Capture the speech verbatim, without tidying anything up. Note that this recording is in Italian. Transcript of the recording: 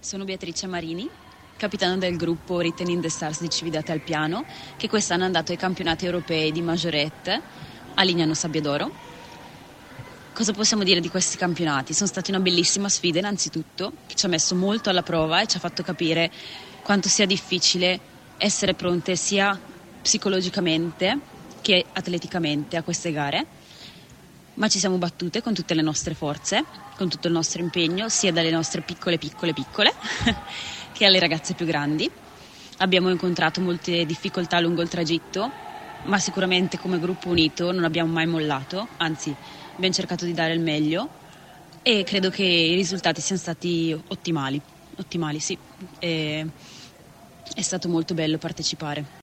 Sono Beatrice Marini, capitano del gruppo Written in the Stars di Cividate al Piano, che quest'anno è andato ai campionati europei di Majorette a Lignano Sabbiadoro. Cosa possiamo dire di questi campionati? Sono stati una bellissima sfida innanzitutto, che ci ha messo molto alla prova e ci ha fatto capire quanto sia difficile essere pronte sia psicologicamente che atleticamente a queste gare. Ma ci siamo battute con tutte le nostre forze, con tutto il nostro impegno, sia dalle nostre piccole piccole piccole che alle ragazze più grandi. Abbiamo incontrato molte difficoltà lungo il tragitto, ma sicuramente come gruppo unito non abbiamo mai mollato, anzi abbiamo cercato di dare il meglio e credo che i risultati siano stati ottimali, ottimali sì, e è stato molto bello partecipare.